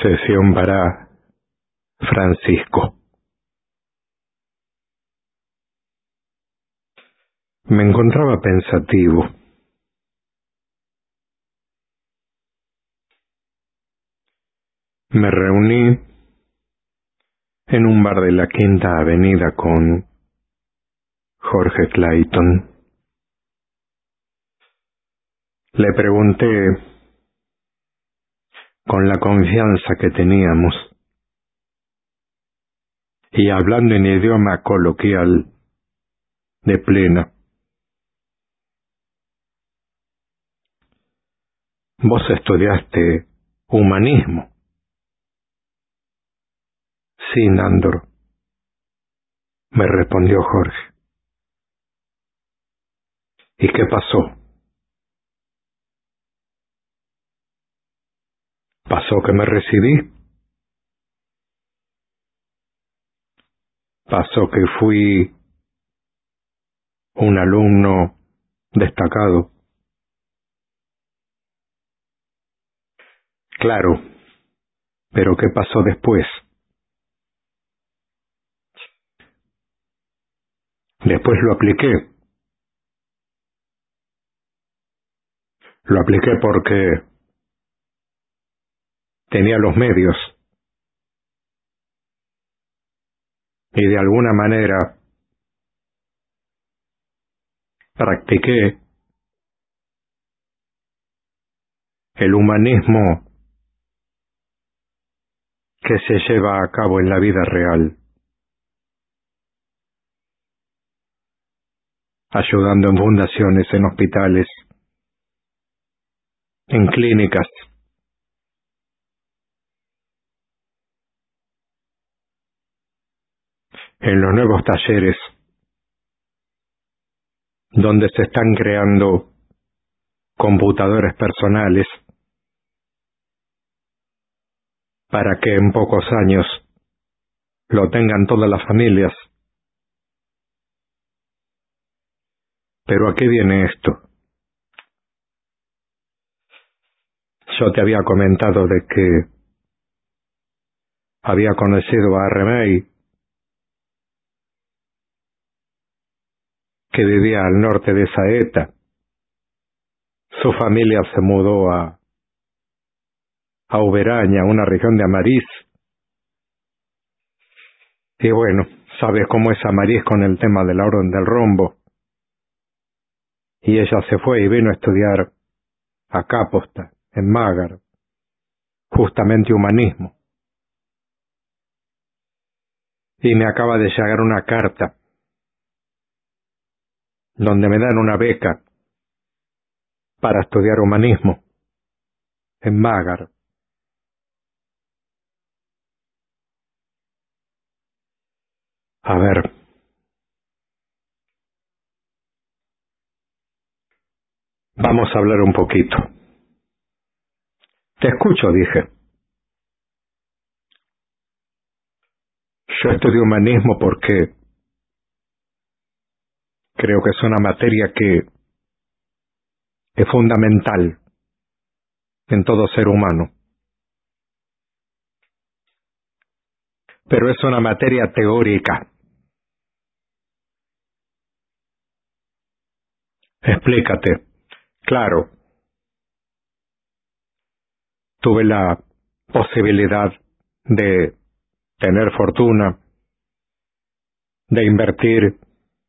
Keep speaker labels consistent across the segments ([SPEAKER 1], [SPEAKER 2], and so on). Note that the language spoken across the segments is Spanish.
[SPEAKER 1] Sesión para Francisco. Me encontraba pensativo. Me reuní en un bar de la Quinta Avenida con Jorge Clayton. Le pregunté, con la confianza que teníamos, y hablando en idioma coloquial de plena: ¿vos estudiaste humanismo? Sí, Nándor, me respondió Jorge. ¿Y qué pasó? Pasó que me recibí. Pasó que fui un alumno destacado. Claro, pero ¿qué pasó después? Después lo apliqué. Lo apliqué porque tenía los medios y de alguna manera practiqué el humanismo que se lleva a cabo en la vida real, ayudando en fundaciones, en hospitales, en clínicas, en los nuevos talleres donde se están creando computadores personales para que en pocos años lo tengan todas las familias. Pero ¿a qué viene esto? Yo te había comentado de que había conocido a Remey, que vivía al norte de Saeta. Su familia se mudó a Uberaña, una región de Amariz. Y bueno, sabes cómo es Amariz con el tema de la Orden del Rombo. Y ella se fue y vino a estudiar a Caposta, en Mágar, justamente humanismo. Y me acaba de llegar una carta donde me dan una beca para estudiar humanismo en Mágar. A ver, vamos a hablar un poquito. Te escucho, dije. Yo estudio humanismo porque creo que es una materia que es fundamental en todo ser humano. Pero es una materia teórica. Explícate. Claro, tuve la posibilidad de tener fortuna, de invertir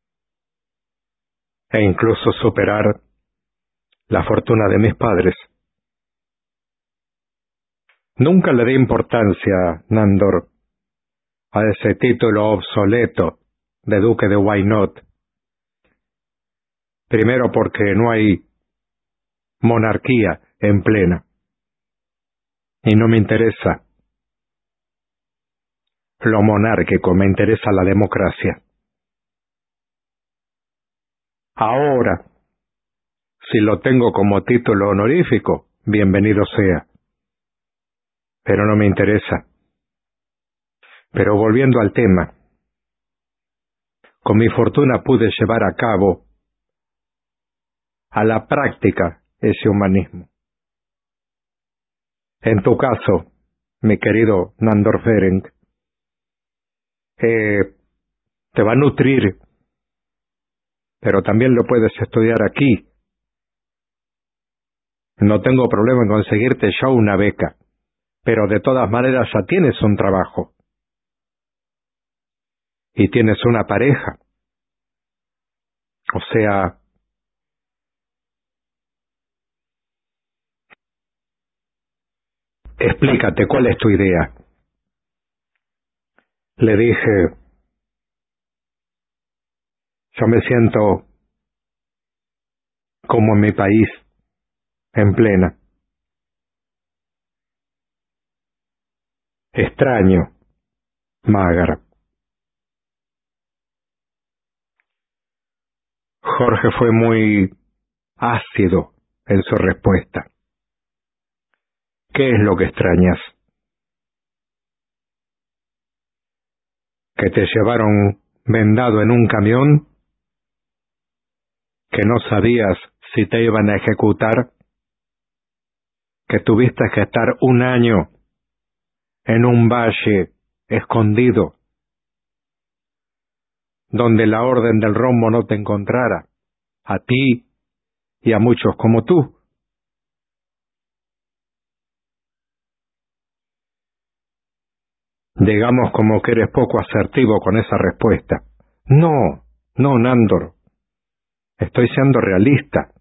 [SPEAKER 1] e incluso superar la fortuna de mis padres. Nunca le di importancia, Nándor, a ese título obsoleto de Duque de Why Not. Primero porque no hay monarquía en plena. Y no me interesa lo monárquico, me interesa la democracia. Ahora, si lo tengo como título honorífico, bienvenido sea. Pero no me interesa. Pero volviendo al tema, con mi fortuna pude llevar a cabo, a la práctica, ese humanismo. En tu caso, mi querido Nandor Ferenc. Te va a nutrir, pero también lo puedes estudiar aquí. No tengo problema en conseguirte yo una beca, pero de todas maneras ya tienes un trabajo. Y tienes una pareja. O sea, explícate, ¿cuál es tu idea? Le dije, yo me siento como en mi país, en plena. Extraño, Mágar. Jorge fue muy ácido en su respuesta. ¿Qué es lo que extrañas? ¿Que te llevaron vendado en un camión? ¿Que no sabías si te iban a ejecutar? ¿Que tuviste que estar un año en un valle escondido, donde la orden del rombo no te encontrara, a ti y a muchos como tú? Digamos como que eres poco asertivo con esa respuesta. No, no, Nándor, estoy siendo realista.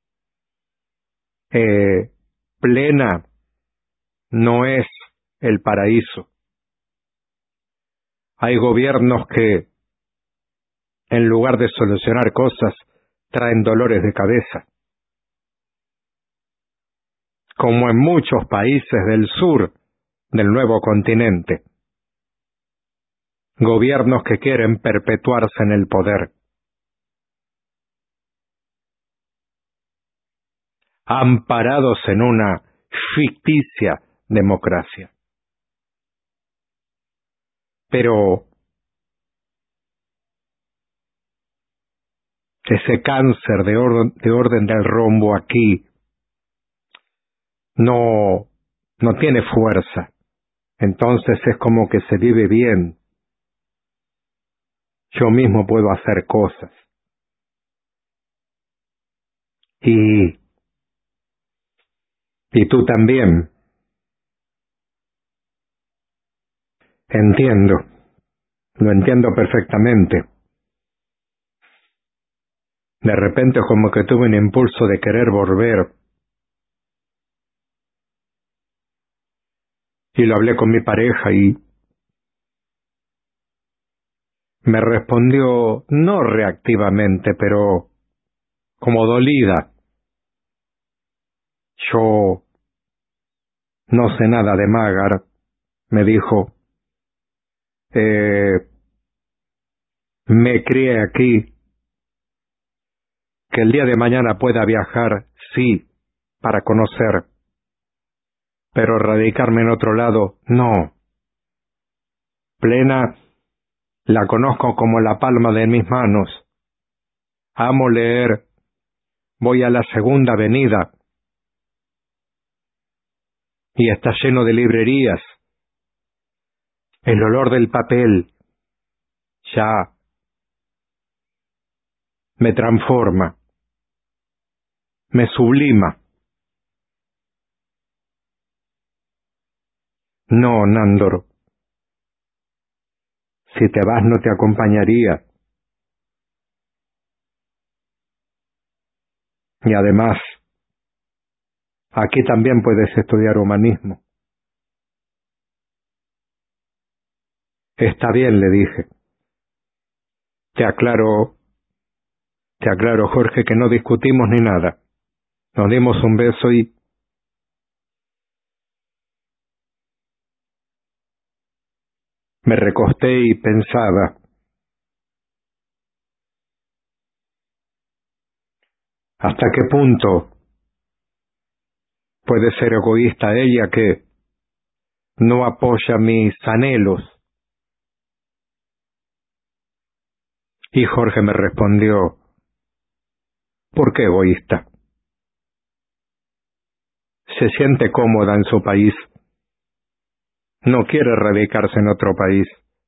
[SPEAKER 1] Plena no es el paraíso. Hay gobiernos que, en lugar de solucionar cosas, traen dolores de cabeza, como en muchos países del sur del nuevo continente. Gobiernos que quieren perpetuarse en el poder. Amparados en una ficticia democracia. Pero ese cáncer de orden del rombo aquí no tiene fuerza. Entonces es como que se vive bien. Yo mismo puedo hacer cosas. Y tú también. Entiendo. Lo entiendo perfectamente. De repente como que tuve un impulso de querer volver. Y lo hablé con mi pareja y me respondió no reactivamente, pero como dolida. Yo no sé nada de Mágar, me dijo. Me crié aquí. Que el día de mañana pueda viajar, sí, para conocer. Pero radicarme en otro lado, no. Plena, la conozco como la palma de mis manos. Amo leer. Voy a la Segunda Avenida. Y está lleno de librerías. El olor del papel ya me transforma, me sublima. No, Nándor, si te vas no te acompañaría. Y además, aquí también puedes estudiar humanismo. Está bien, le dije. Te aclaro, Jorge, que no discutimos ni nada. Nos dimos un beso y me recosté y pensaba, ¿hasta qué punto puede ser egoísta ella que no apoya mis anhelos? Y Jorge me respondió, ¿por qué egoísta? Se siente cómoda en su país. No quiere radicarse en otro país.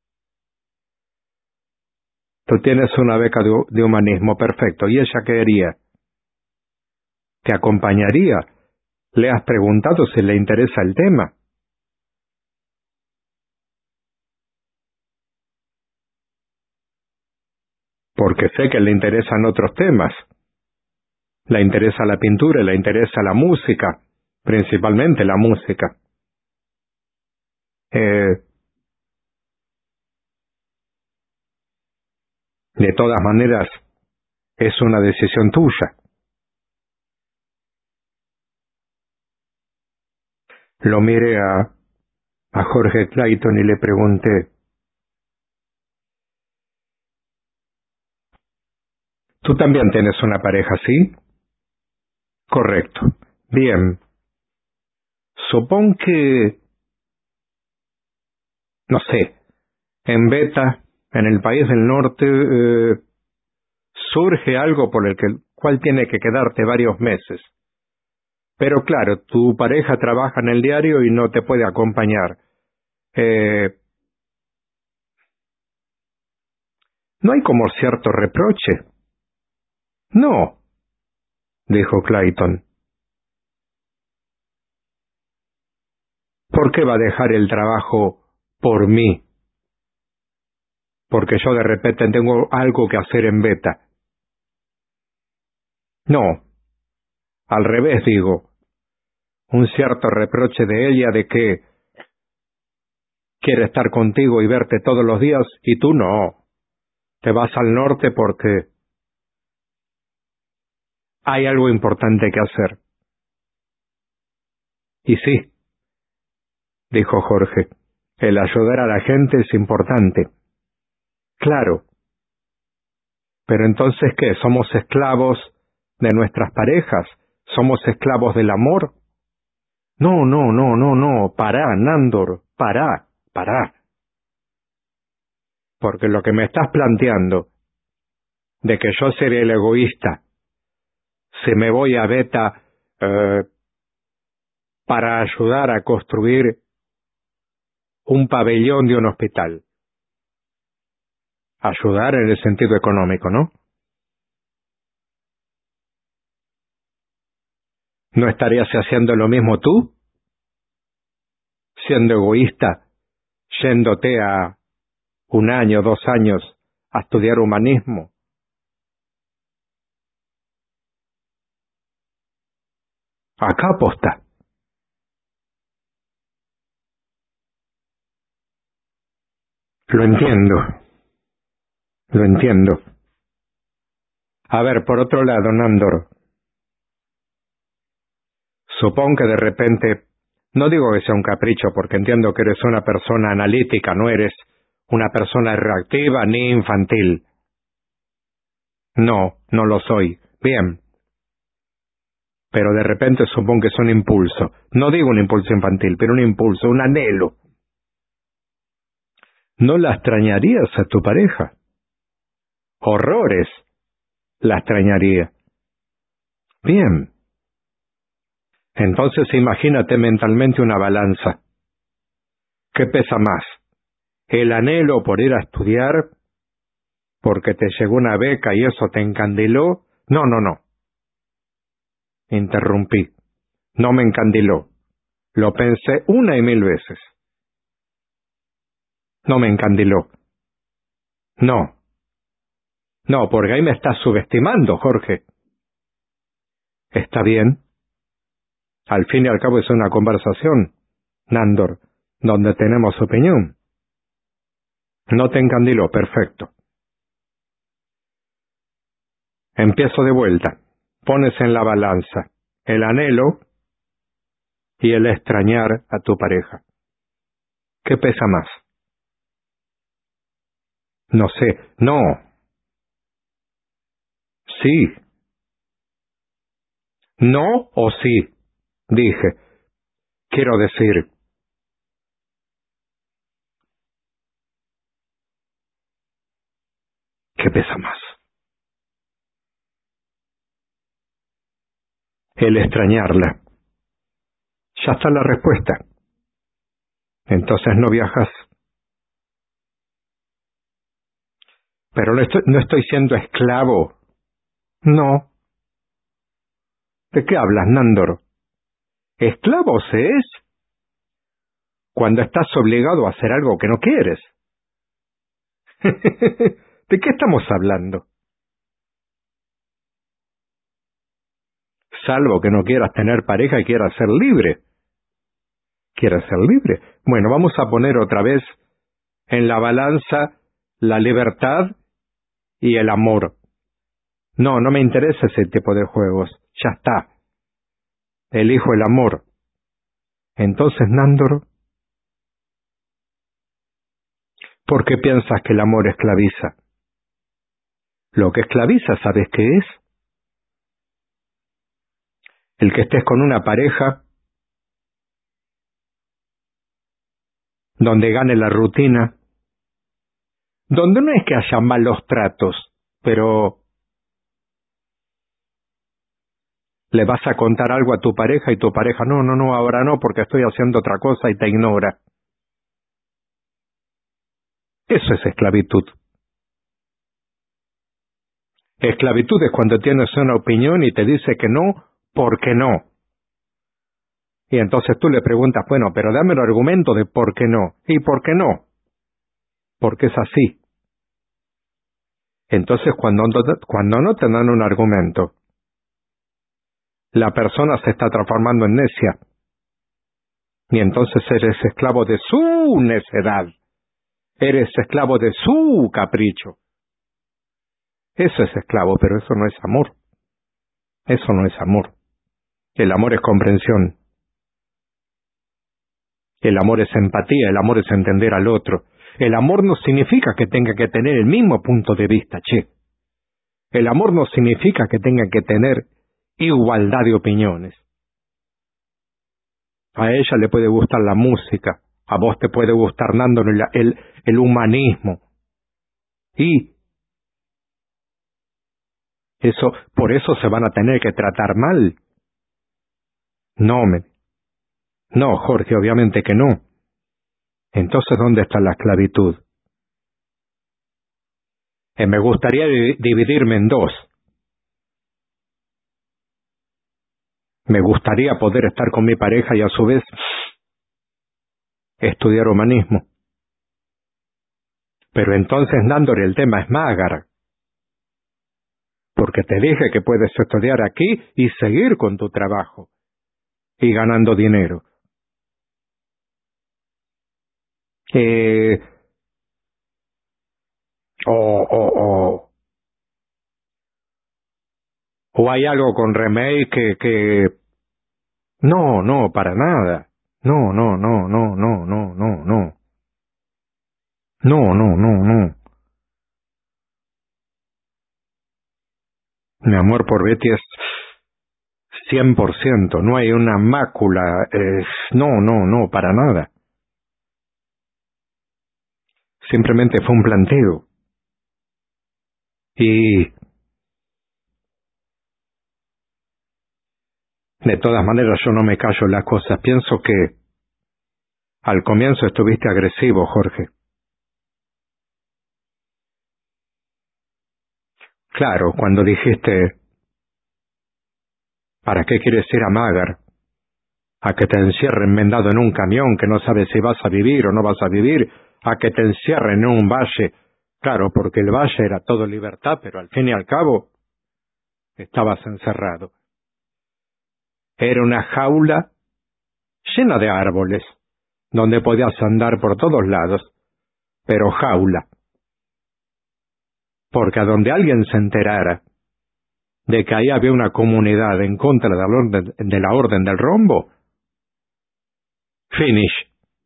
[SPEAKER 1] Tú tienes una beca de humanismo, perfecto. ¿Y ella qué haría? ¿Te acompañaría? ¿Le has preguntado si le interesa el tema? Porque sé que le interesan otros temas. Le interesa la pintura, le interesa la música, principalmente la música. De todas maneras, es una decisión tuya. Lo miré a Jorge Clayton y le pregunté, ¿tú también tienes una pareja, sí? Correcto. Bien. Supón que, no sé, en Beta, en el país del norte, surge algo por el cual tiene que quedarte varios meses. Pero claro, tu pareja trabaja en el diario y no te puede acompañar. ¿No hay como cierto reproche? No, dijo Clayton. ¿Por qué va a dejar el trabajo por mí? Porque yo de repente tengo algo que hacer en Beta. No, al revés digo, un cierto reproche de ella de que quiere estar contigo y verte todos los días y tú no. Te vas al norte porque hay algo importante que hacer. Y sí, dijo Jorge, el ayudar a la gente es importante. Claro, pero entonces ¿qué? ¿Somos esclavos de nuestras parejas? ¿Somos esclavos del amor? No, no, no, no, no, pará, Nándor, pará. Porque lo que me estás planteando, de que yo seré el egoísta, si me voy a Beta para ayudar a construir un pabellón de un hospital. Ayudar en el sentido económico, ¿no? ¿No estarías haciendo lo mismo tú? Siendo egoísta, yéndote a 1 año, 2 años a estudiar humanismo. Acá aposta. Lo entiendo, lo entiendo. A ver, por otro lado, Nándor, supón que de repente, no digo que sea un capricho porque entiendo que eres una persona analítica, no eres una persona reactiva ni infantil. No, no lo soy. Bien. Pero de repente supón que es un impulso. No digo un impulso infantil, pero un impulso, un anhelo. ¿No la extrañarías a tu pareja? Horrores. La extrañaría. Bien. Entonces imagínate mentalmente una balanza. ¿Qué pesa más? ¿El anhelo por ir a estudiar porque te llegó una beca y eso te encandiló? No, no, no. Interrumpí. No me encandiló. Lo pensé 1 y 1000 veces. No me encandiló. No. No, porque ahí me estás subestimando, Jorge. Está bien. Al fin y al cabo es una conversación, Nándor, donde tenemos opinión. No te encandiló, perfecto. Empiezo de vuelta. Pones en la balanza el anhelo y el extrañar a tu pareja. ¿Qué pesa más? No sé. No. Sí. No o sí. Dije. Quiero decir, ¿qué pesa más? El extrañarla. Ya está la respuesta. Entonces no viajas. Pero no estoy siendo esclavo. No. ¿De qué hablas, Nándor? Esclavo se es cuando estás obligado a hacer algo que no quieres. ¿De qué estamos hablando? Salvo que no quieras tener pareja y quieras ser libre. ¿Quieres ser libre? Bueno, vamos a poner otra vez en la balanza la libertad y el amor. No, no me interesa ese tipo de juegos. Ya está. Elijo el amor. Entonces, Nándor, ¿por qué piensas que el amor esclaviza? Lo que esclaviza, ¿sabes qué es? El que estés con una pareja donde gane la rutina, donde no es que haya malos tratos, pero le vas a contar algo a tu pareja y tu pareja, no, ahora no, porque estoy haciendo otra cosa y te ignora. Eso es esclavitud. Esclavitud es cuando tienes una opinión y te dice que no, porque no. Y entonces tú le preguntas, bueno, pero dame el argumento de por qué no. ¿Y por qué no? Porque es así. Entonces cuando no te dan un argumento, la persona se está transformando en necia. Y entonces eres esclavo de su necedad. Eres esclavo de su capricho. Eso es esclavo, pero eso no es amor. Eso no es amor. El amor es comprensión. El amor es empatía, el amor es entender al otro. El amor no significa que tenga que tener el mismo punto de vista, che. El amor no significa que tenga que tener igualdad de opiniones. A ella le puede gustar la música, a vos te puede gustar, Nando, el humanismo. Y eso, por eso se van a tener que tratar mal. No, Jorge, obviamente que no. Entonces, ¿dónde está la esclavitud? Me gustaría dividirme en dos. Me gustaría poder estar con mi pareja y a su vez estudiar humanismo. Pero entonces, Nándor, el tema es Mágar. Porque te dije que puedes estudiar aquí y seguir con tu trabajo. Y ganando dinero. O hay algo con remake que... No, para nada. No. No. Mi amor por Betty es 100%. No hay una mácula. No, para nada. Simplemente fue un planteo. Y... de todas maneras yo no me callo las cosas. Pienso que al comienzo estuviste agresivo, Jorge. Claro, cuando dijiste, ¿para qué quieres ir a Mágar? A que te encierren vendado en un camión que no sabes si vas a vivir o no vas a vivir, a que te encierren en un valle. Claro, porque el valle era todo libertad, pero al fin y al cabo estabas encerrado. Era una jaula llena de árboles, donde podías andar por todos lados, pero jaula. Porque a donde alguien se enterara de que ahí había una comunidad en contra de la orden del rombo, finish.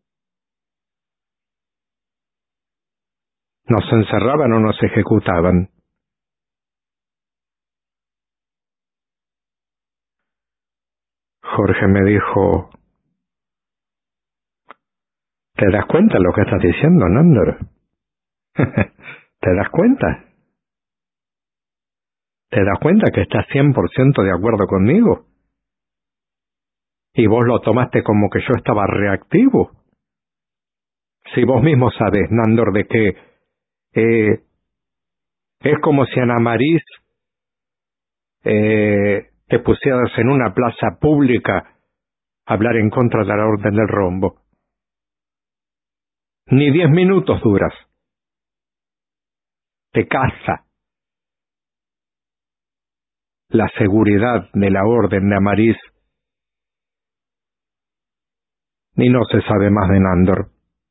[SPEAKER 1] Nos encerraban o nos ejecutaban. Jorge me dijo, ¿te das cuenta lo que estás diciendo, Nándor? ¿Te das cuenta? ¿Te das cuenta que estás 100% de acuerdo conmigo? Y vos lo tomaste como que yo estaba reactivo. Si vos mismo sabés, Nándor, de que es como si en Amariz te pusieras en una plaza pública a hablar en contra de la Orden del Rombo. Ni 10 minutos duras. Te caza la seguridad de la Orden de Amariz. Ni no se sabe más de Nándor.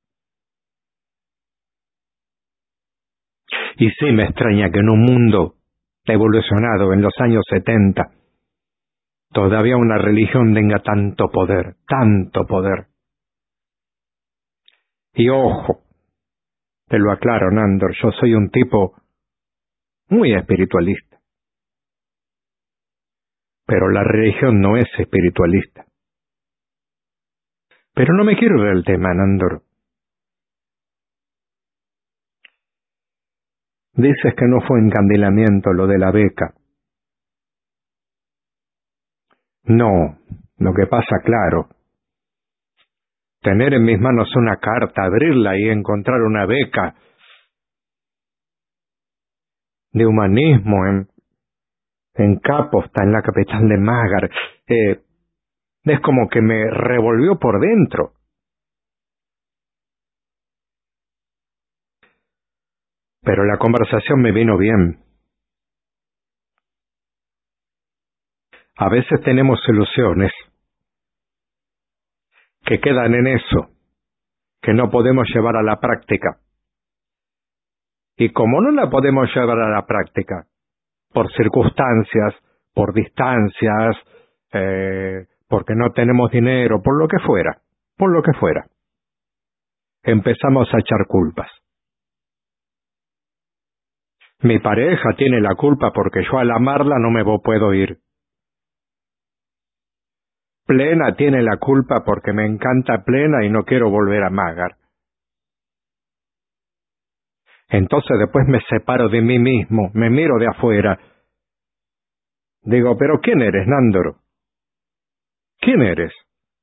[SPEAKER 1] Y sí me extraña que en un mundo evolucionado en los años 70, todavía una religión tenga tanto poder, tanto poder. Y ojo, te lo aclaro, Nándor, yo soy un tipo muy espiritualista. Pero la religión no es espiritualista. Pero no me quiero ir del tema, Nándor. Dices que no fue encandilamiento lo de la beca. No, lo que pasa, claro. Tener en mis manos una carta, abrirla y encontrar una beca de humanismo en Caposta, en la capital de Mágar, es como que me revolvió por dentro. Pero la conversación me vino bien. A veces tenemos ilusiones que quedan en eso, que no podemos llevar a la práctica. Y como no la podemos llevar a la práctica, por circunstancias, por distancias, porque no tenemos dinero, por lo que fuera, empezamos a echar culpas. Mi pareja tiene la culpa porque yo al amarla no me puedo ir. Plena tiene la culpa porque me encanta Plena y no quiero volver a Mágar. Entonces después me separo de mí mismo, me miro de afuera. Digo, ¿pero quién eres, Nándor? ¿Quién eres?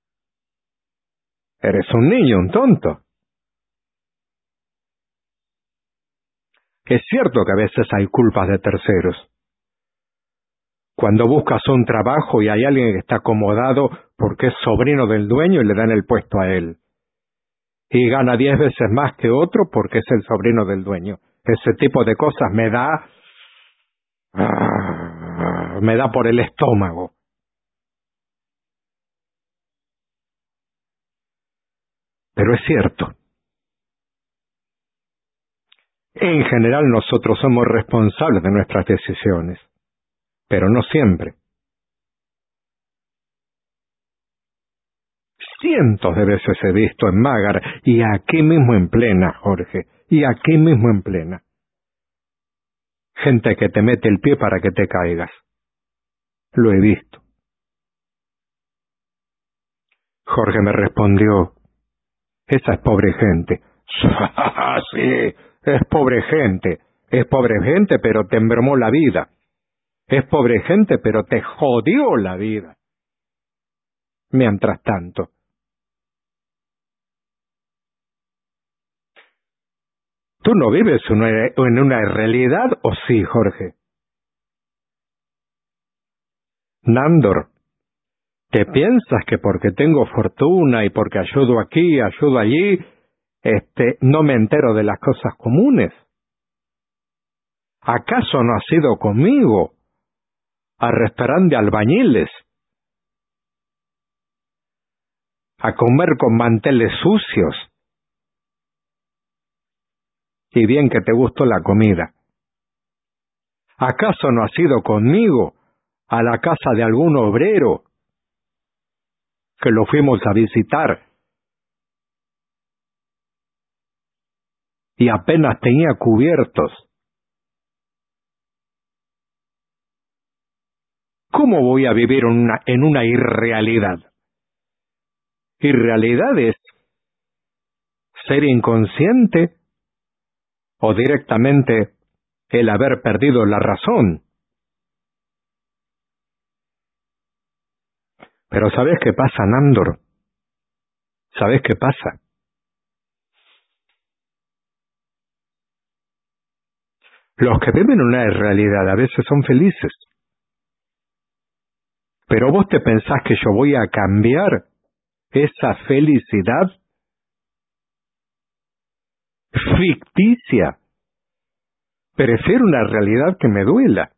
[SPEAKER 1] Eres un niño, un tonto. Es cierto que a veces hay culpas de terceros. Cuando buscas un trabajo y hay alguien que está acomodado porque es sobrino del dueño y le dan el puesto a él. Y gana 10 veces más que otro porque es el sobrino del dueño. Ese tipo de cosas me da por el estómago. Pero es cierto. En general nosotros somos responsables de nuestras decisiones, pero no siempre. Cientos de veces he visto en Mágar, y aquí mismo en Plena, Jorge, y aquí mismo en Plena, gente que te mete el pie para que te caigas. Lo he visto. Jorge me respondió, esa es pobre gente. Sí, es pobre gente, pero te embromó la vida. Es pobre gente, pero te jodió la vida. Mientras tanto, ¿tú no vives en una realidad o sí, Jorge? Nándor, ¿te piensas que porque tengo fortuna y porque ayudo aquí, ayudo allí, no me entero de las cosas comunes? ¿Acaso no has ido conmigo al restaurante de albañiles a comer con manteles sucios? Y bien que te gustó la comida. ¿Acaso no has ido conmigo a la casa de algún obrero que lo fuimos a visitar y apenas tenía cubiertos? ¿Cómo voy a vivir en una irrealidad? Irrealidad es ser inconsciente o directamente el haber perdido la razón. Pero ¿sabes qué pasa, Nándor? ¿Sabes qué pasa? Los que viven una realidad a veces son felices. Pero vos te pensás que yo voy a cambiar esa felicidad ficticia. Prefiero una realidad que me duela.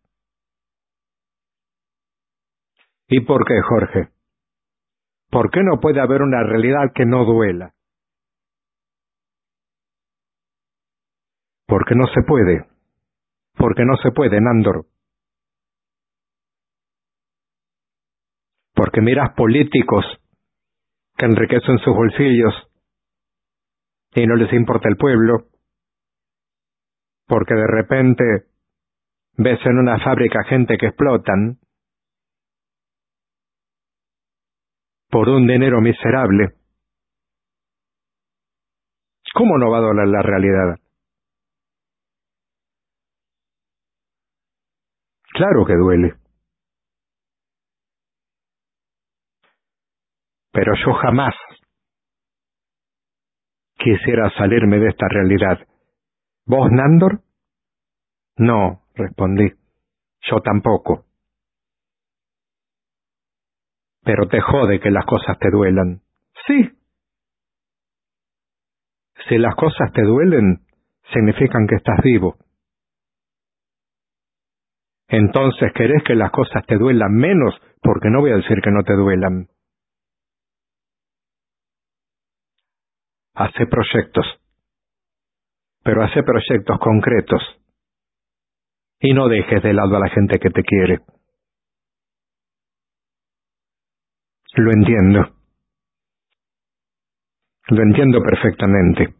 [SPEAKER 1] ¿Y por qué, Jorge? ¿Por qué no puede haber una realidad que no duela? Porque no se puede. Porque no se puede, Nándor. Porque miras políticos que enriquecen sus bolsillos y no les importa el pueblo. Porque de repente ves en una fábrica gente que explotan por un dinero miserable. ¿Cómo no va a doler la realidad? Claro que duele. Pero yo jamás quisiera salirme de esta realidad. ¿Vos, Nándor? No, respondí. Yo tampoco. Pero te jode que las cosas te duelan. Sí. Si las cosas te duelen, significan que estás vivo. Entonces querés que las cosas te duelan menos, porque no voy a decir que no te duelan. Hace proyectos. Pero hace proyectos concretos. Y no dejes de lado a la gente que te quiere. Lo entiendo. Lo entiendo perfectamente.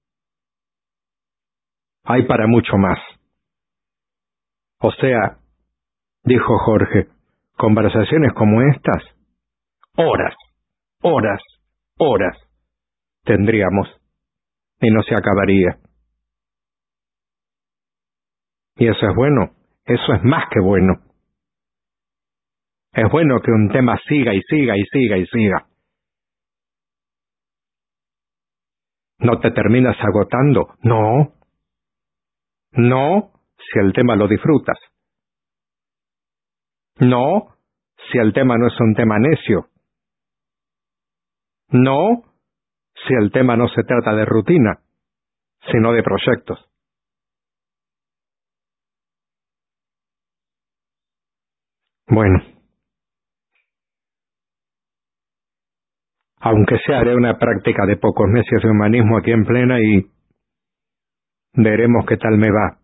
[SPEAKER 1] Hay para mucho más. O sea, dijo Jorge, conversaciones como estas, horas, horas, horas tendríamos, y no se acabaría. Y eso es bueno, eso es más que bueno. Es bueno que un tema siga y siga y siga y siga. ¿No te terminas agotando? No. No, si el tema lo disfrutas. No, si el tema no es un tema necio. No, si el tema no se trata de rutina, sino de proyectos. Bueno, aunque sea haré una práctica de pocos meses de humanismo aquí en plena y veremos qué tal me va.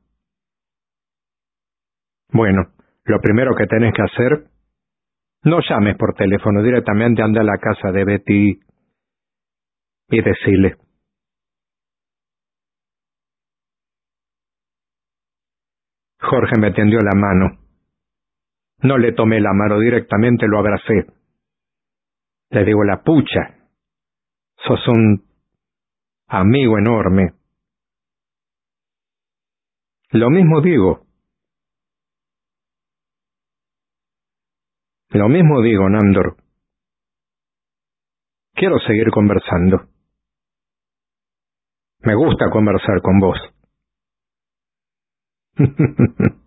[SPEAKER 1] Bueno, lo primero que tenés que hacer, no llames por teléfono, directamente anda a la casa de Betty y decile. Jorge me tendió la mano. No le tomé la mano directamente, lo abracé. Le digo, la pucha, sos un amigo enorme. Lo mismo digo. Lo mismo digo, Nándor. Quiero seguir conversando. Me gusta conversar con vos.